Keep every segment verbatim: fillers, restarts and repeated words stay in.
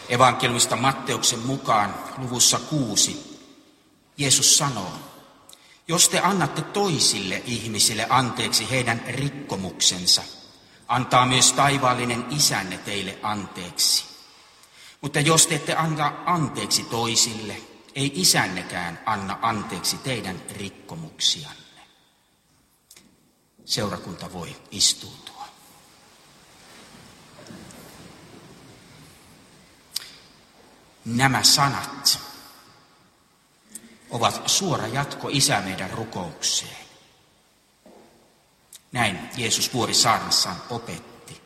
Evankeliumista Matteuksen mukaan luvussa kuusi Jeesus sanoo, jos te annatte toisille ihmisille anteeksi heidän rikkomuksensa, antaa myös taivaallinen Isänne teille anteeksi. Mutta jos te ette anna anteeksi toisille, ei Isännekään anna anteeksi teidän rikkomuksianne. Seurakunta voi istuutua. Nämä sanat ovat suora jatko Isä meidän rukoukseen. Näin Jeesus Vuorisaarnassaan opetti.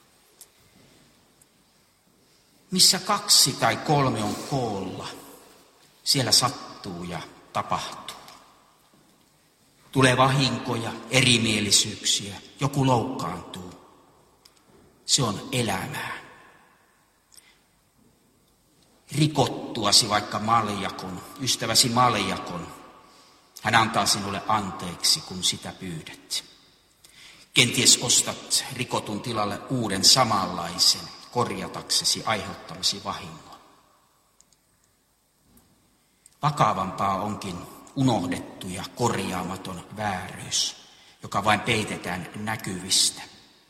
Missä kaksi tai kolme on koolla, siellä sattuu ja tapahtuu. Tulee vahinkoja, erimielisyyksiä, joku loukkaantuu. Se on elämää. Rikottuasi vaikka maljakon, ystäväsi maljakon, hän antaa sinulle anteeksi, kun sitä pyydät. Kenties ostat rikotun tilalle uuden samanlaisen, korjataksesi aiheuttamasi vahingon. Vakavampaa onkin unohdettu ja korjaamaton vääryys, joka vain peitetään näkyvistä.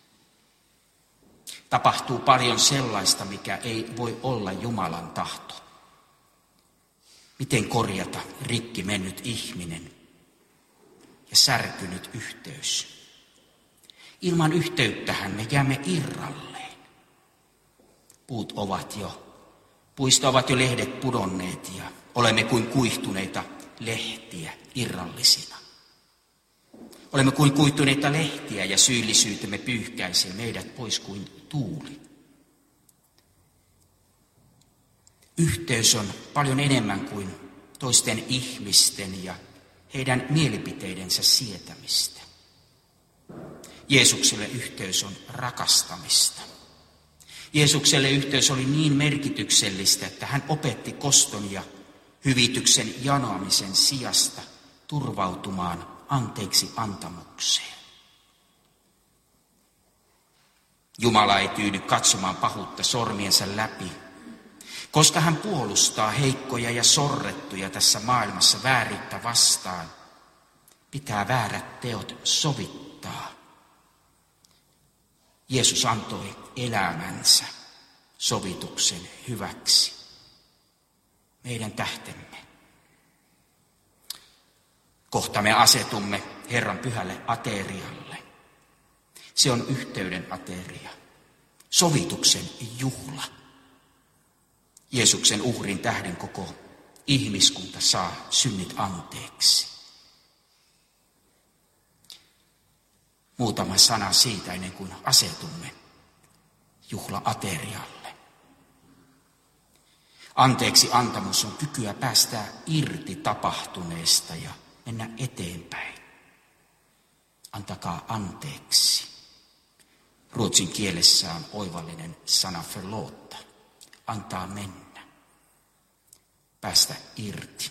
Tapahtuu paljon sellaista, mikä ei voi olla Jumalan tahto. Miten korjata rikki mennyt ihminen ja särkynyt yhteys? Ilman yhteyttähän me jäämme irralleen. Puut ovat jo, puista ovat jo lehdet pudonneet ja olemme kuin kuihtuneita lehtiä irrallisina. Olemme kuin kuihtuneita lehtiä ja syyllisyytemme pyyhkäisee meidät pois kuin tuuli. Yhteys on paljon enemmän kuin toisten ihmisten ja heidän mielipiteidensä sietämistä. Jeesukselle yhteys on rakastamista. Jeesukselle yhteys oli niin merkityksellistä, että hän opetti koston ja hyvityksen janoamisen sijasta turvautumaan anteeksi antamukseen. Jumala ei tyydy katsomaan pahuutta sormiensa läpi, koska hän puolustaa heikkoja ja sorrettuja tässä maailmassa vääryyttä vastaan. Pitää väärät teot sovittaa. Jeesus antoi elämänsä sovituksen hyväksi. Meidän tähtemme. Kohta me asetumme Herran pyhälle aterialle. Se on yhteyden ateria, sovituksen juhla. Jeesuksen uhrin tähden koko ihmiskunta saa synnit anteeksi. Muutama sana siitä ennen kuin asetumme juhla-aterialle. Anteeksi antamus on kykyä päästää irti tapahtuneesta ja mennä eteenpäin. Antakaa anteeksi. Ruotsin kielessä on oivallinen sana förlåta. Antaa mennä. Päästä irti.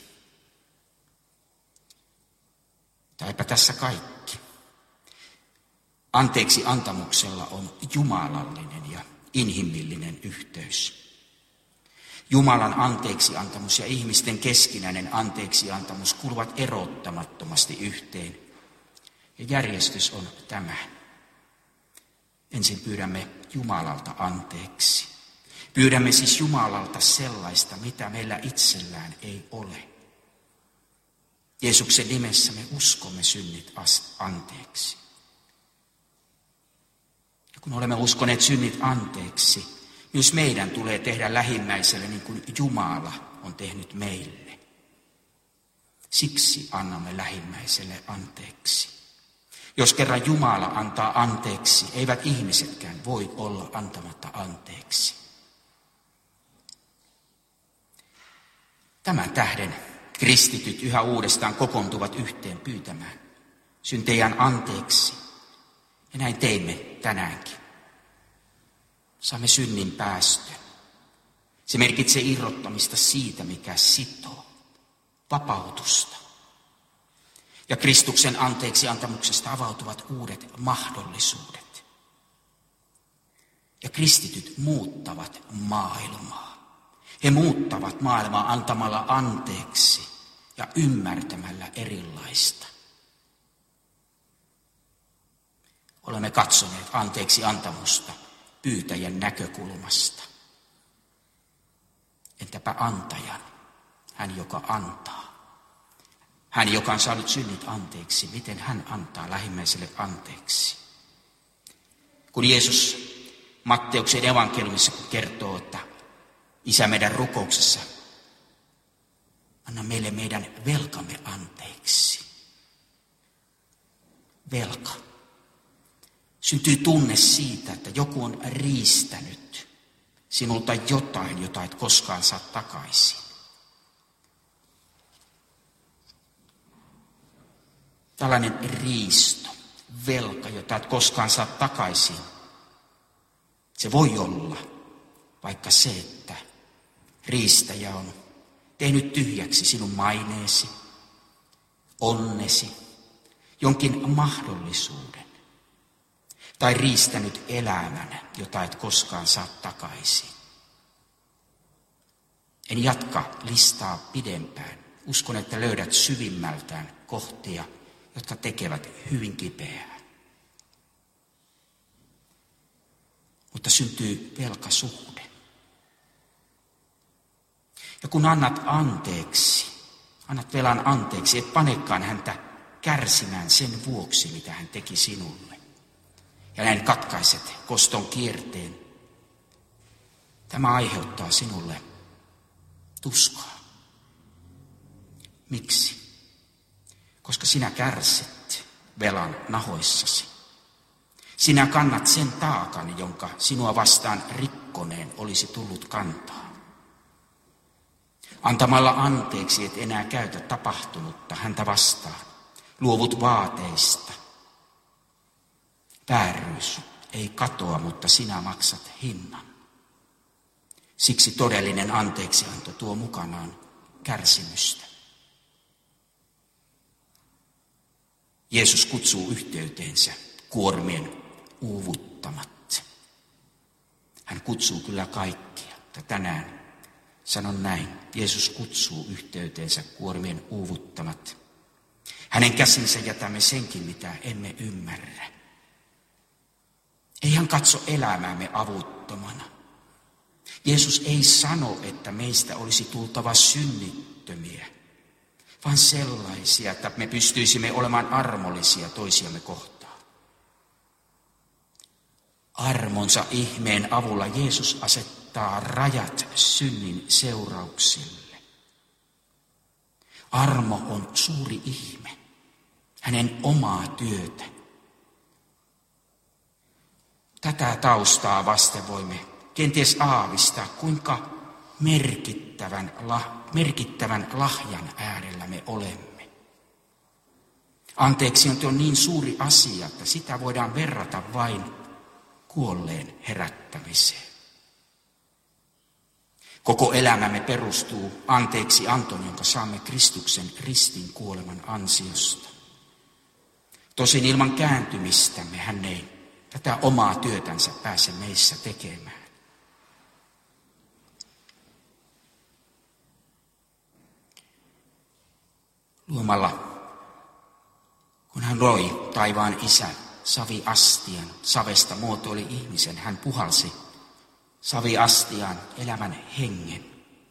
Taipä tässä kaikki. Anteeksi antamuksella on jumalallinen ja inhimillinen yhteys. Jumalan anteeksiantamus ja ihmisten keskinäinen anteeksiantamus kuuluvat erottamattomasti yhteen. Ja järjestys on tämä. Ensin pyydämme Jumalalta anteeksi. Pyydämme siis Jumalalta sellaista, mitä meillä itsellään ei ole. Jeesuksen nimessä me uskomme synnit anteeksi. Ja kun olemme uskoneet synnit anteeksi, myös meidän tulee tehdä lähimmäiselle niin kuin Jumala on tehnyt meille. Siksi annamme lähimmäiselle anteeksi. Jos kerran Jumala antaa anteeksi, eivät ihmisetkään voi olla antamatta anteeksi. Tämän tähden kristityt yhä uudestaan kokoontuvat yhteen pyytämään syntejään anteeksi. Ja näin teimme tänäänkin. Saamme synnin päästön. Se merkitsee irrottamista siitä, mikä sitoo, vapautusta. Ja Kristuksen anteeksi antamuksesta avautuvat uudet mahdollisuudet. Ja kristityt muuttavat maailmaa. He muuttavat maailmaa antamalla anteeksi ja ymmärtämällä erilaista. Olemme katsoneet anteeksi antamusta pyytäjän näkökulmasta. Entäpä antajan, hän joka antaa? Hän, joka on saanut synnit anteeksi, miten hän antaa lähimmäiselle anteeksi? Kun Jeesus Matteuksen evankeliumissa kertoo, että Isä meidän rukouksessa, anna meille meidän velkamme anteeksi. Velka. Syntyy tunne siitä, että joku on riistänyt sinulta jotain, jota et koskaan saa takaisin. Tällainen riisto, velka, jota et koskaan saa takaisin, se voi olla vaikka se, että riistäjä on tehnyt tyhjäksi sinun maineesi, onnesi, jonkin mahdollisuuden tai riistänyt elämän, jota et koskaan saa takaisin. En jatka listaa pidempään. Uskon, että löydät syvimmältään kohtia, jotka tekevät hyvin kipeää. Mutta syntyy velkasuhde. Ja kun annat anteeksi, annat velan anteeksi, et panekaan häntä kärsimään sen vuoksi, mitä hän teki sinulle. Ja näin katkaiset koston kierteen. Tämä aiheuttaa sinulle tuskaa. Miksi? Koska sinä kärsit velan nahoissasi. Sinä kannat sen taakan, jonka sinua vastaan rikkoneen olisi tullut kantaa. Antamalla anteeksi et enää käytä tapahtunutta häntä vastaan. Luovut vaateista. Vääryys ei katoa, mutta sinä maksat hinnan. Siksi todellinen anteeksianto tuo mukanaan kärsimystä. Jeesus kutsuu yhteyteensä kuormien uuvuttamat. Hän kutsuu kyllä kaikkia, mutta tänään sanon näin. Jeesus kutsuu yhteyteensä kuormien uuvuttamat. Hänen käsinsä jätämme senkin, mitä emme ymmärrä. Ei hän katso elämäämme avuttomana. Jeesus ei sano, että meistä olisi tultava synnittömiä, vaan sellaisia, että me pystyisimme olemaan armollisia toisiamme kohtaan. Armonsa ihmeen avulla Jeesus asettaa rajat synnin seurauksille. Armo on suuri ihme, hänen omaa työtä. Tätä taustaa vasten voimme kenties aavistaa, kuinka merkittävän, merkittävän lahjan äärellä me olemme. Anteeksianto on niin suuri asia, että sitä voidaan verrata vain kuolleen herättämiseen. Koko elämämme perustuu anteeksi antoon, jonka saamme Kristuksen ristin kuoleman ansiosta. Tosin ilman kääntymistämme hän ei tätä omaa työtänsä pääse meissä tekemään. Luomalla, kun hän loi taivaan Isä saviastian, savesta muotoili ihmisen, hän puhalsi saviastiaan elämän hengen.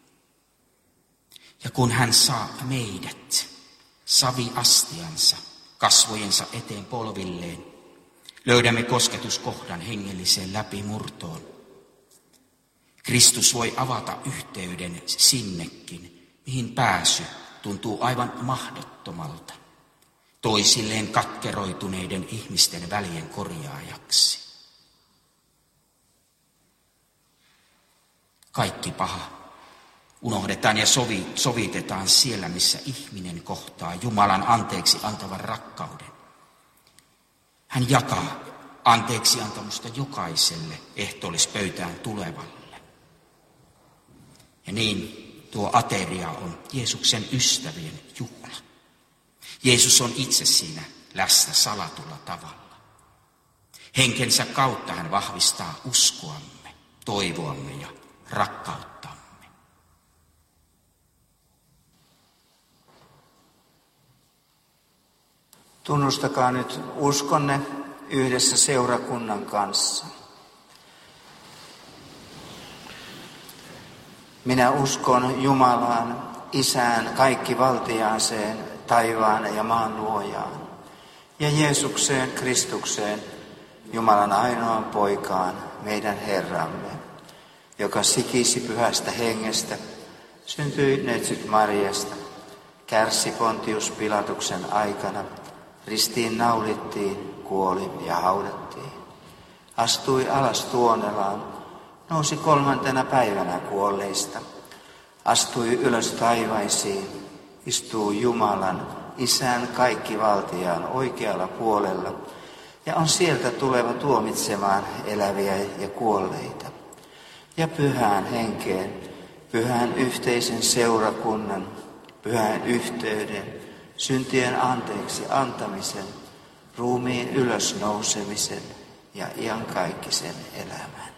Ja kun hän saa meidät saviastiansa kasvojensa eteen polvilleen, löydämme kosketuskohdan hengelliseen läpimurtoon. Kristus voi avata yhteyden sinnekin, mihin pääsy tuntuu aivan mahdottomalta, toisilleen katkeroituneiden ihmisten välien korjaajaksi. Kaikki paha unohdetaan ja sovi, sovitetaan siellä, missä ihminen kohtaa Jumalan anteeksi antavan rakkauden. Hän jakaa anteeksi antamusta jokaiselle ehtoollispöytään tulevalle. Ja niin tuo ateria on Jeesuksen ystävien juhla. Jeesus on itse siinä läsnä salatulla tavalla. Henkensä kautta hän vahvistaa uskoamme, toivoamme ja rakkauttamme. Tunnustakaa nyt uskonne yhdessä seurakunnan kanssa. Minä uskon Jumalaan, Isään kaikkivaltiaaseen, taivaan ja maan luojaan, ja Jeesukseen Kristukseen, Jumalan ainoan poikaan, meidän Herramme, joka sikisi pyhästä hengestä, syntyi neitsyt Mariasta, kärsi Pontius Pilatuksen aikana, ristiin naulittiin, kuoli ja haudattiin. Astui alas tuonelaan, nousi kolmantena päivänä kuolleista, astui ylös taivaisiin, istuu Jumalan, Isän kaikkivaltiaan oikealla puolella, ja on sieltä tuleva tuomitsemaan eläviä ja kuolleita. Ja pyhään henkeen, pyhän yhteisen seurakunnan, pyhän yhteyden, syntien anteeksi antamisen, ruumiin ylösnousemisen ja iankaikkisen elämän.